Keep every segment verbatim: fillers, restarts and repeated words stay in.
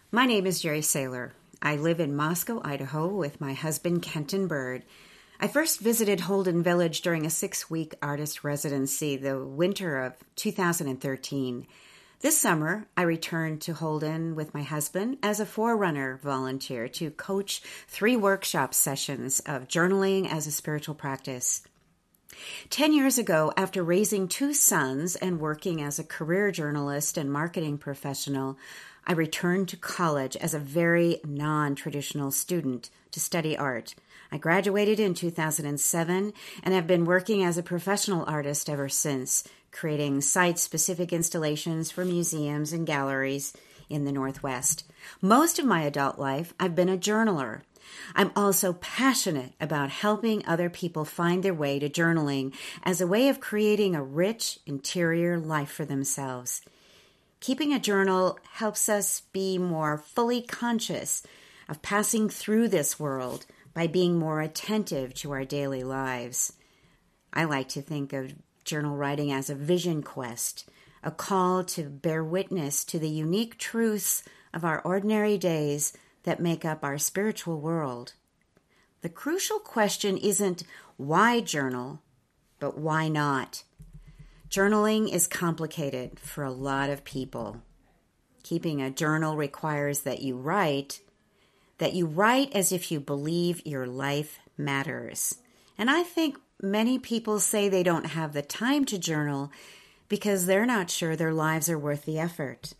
My name is Jerry Saylor. I live in Moscow, Idaho with my husband, Kenton Bird. I first visited Holden Village during a six-week artist residency the winter of two thousand thirteen. This summer, I returned to Holden with my husband as a Forerunner volunteer to coach three workshop sessions of journaling as a spiritual practice. Ten years ago, after raising two sons and working as a career journalist and marketing professional, I returned to college as a very non-traditional student to study art. I graduated in two thousand seven and have been working as a professional artist ever since, creating site-specific installations for museums and galleries in the Northwest. Most of my adult life, I've been a journaler. I'm also passionate about helping other people find their way to journaling as a way of creating a rich interior life for themselves. Keeping a journal helps us be more fully conscious of passing through this world by being more attentive to our daily lives. I like to think of journal writing as a vision quest, a call to bear witness to the unique truths of our ordinary days that make up our spiritual world. The crucial question isn't why journal, but why not? Journaling is complicated for a lot of people. Keeping a journal requires that you write, that you write as if you believe your life matters. And I think many people say they don't have the time to journal because they're not sure their lives are worth the effort.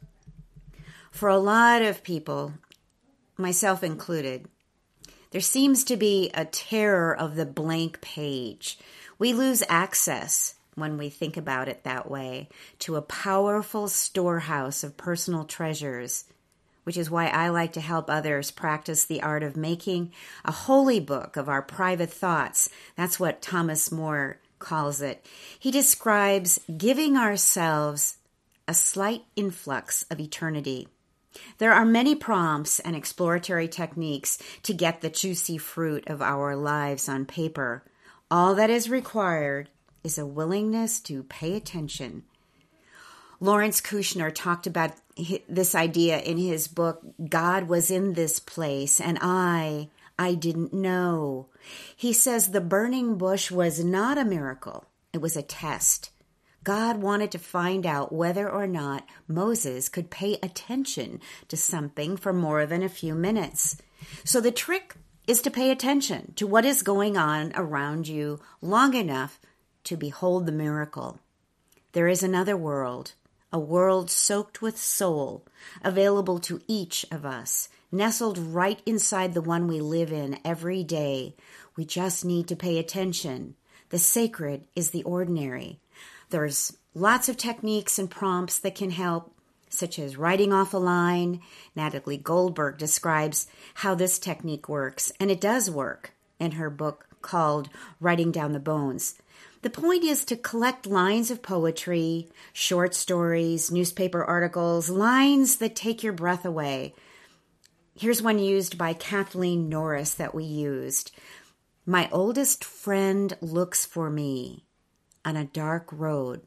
For a lot of people, myself included, there seems to be a terror of the blank page. We lose access, when we think about it that way, to a powerful storehouse of personal treasures, which is why I like to help others practice the art of making a holy book of our private thoughts. That's what Thomas More calls it. He describes giving ourselves a slight influx of eternity. There are many prompts and exploratory techniques to get the juicy fruit of our lives on paper. All that is required is a willingness to pay attention. Lawrence Kushner talked about this idea in his book, God Was in This Place, and I, I didn't know. He says the burning bush was not a miracle. It was a test. God wanted to find out whether or not Moses could pay attention to something for more than a few minutes. So the trick is to pay attention to what is going on around you long enough to behold the miracle. There is another world, a world soaked with soul, available to each of us, nestled right inside the one we live in every day. We just need to pay attention. The sacred is the ordinary. There's lots of techniques and prompts that can help, such as writing off a line. Natalie Goldberg describes how this technique works, and it does work, in her book called Writing Down the Bones. The point is to collect lines of poetry, short stories, newspaper articles, lines that take your breath away. Here's one used by Kathleen Norris that we used. My oldest friend looks for me on a dark road.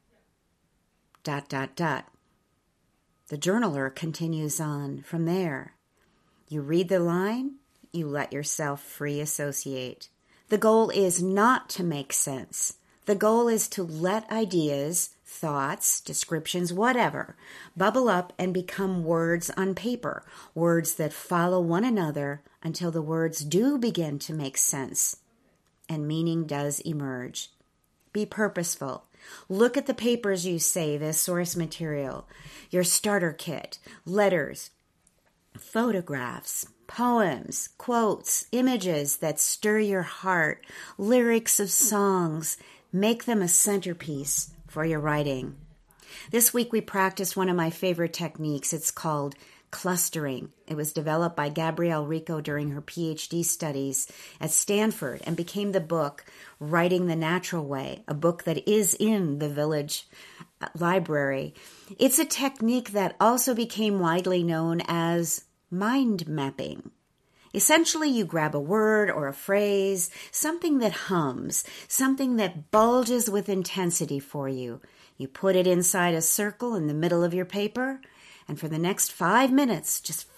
Dot, dot, dot. The journaler continues on from there. You read the line, you let yourself free associate. The goal is not to make sense. The goal is to let ideas, thoughts, descriptions, whatever, bubble up and become words on paper, words that follow one another until the words do begin to make sense and meaning does emerge. Be purposeful. Look at the papers you save as source material, your starter kit, letters, photographs, poems, quotes, images that stir your heart, lyrics of songs. Make them a centerpiece for your writing. This week we practiced one of my favorite techniques. It's called clustering. It was developed by Gabrielle Rico during her P H D studies at Stanford and became the book Writing the Natural Way, a book that is in the Village Library. It's a technique that also became widely known as mind mapping. Essentially, you grab a word or a phrase, something that hums, something that bulges with intensity for you. You put it inside a circle in the middle of your paper, and for the next five minutes, just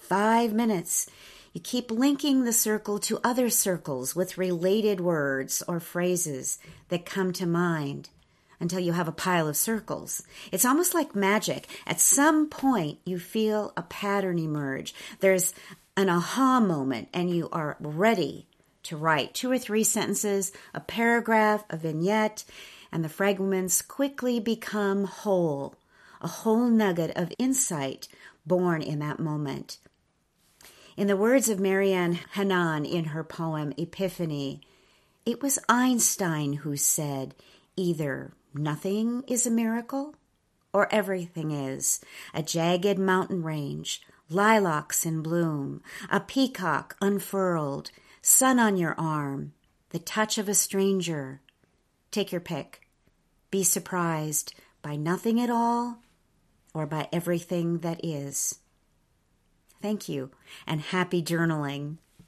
five minutes. You keep linking the circle to other circles with related words or phrases that come to mind until you have a pile of circles. It's almost like magic. At some point, you feel a pattern emerge. There's an aha moment, and you are ready to write two or three sentences, a paragraph, a vignette, and the fragments quickly become whole, a whole nugget of insight born in that moment. In the words of Marianne Hannan in her poem Epiphany, it was Einstein who said, either nothing is a miracle or everything is. A jagged mountain range, lilacs in bloom, a peacock unfurled, sun on your arm, the touch of a stranger. Take your pick. Be surprised by nothing at all or by everything that is. Thank you, and happy journaling.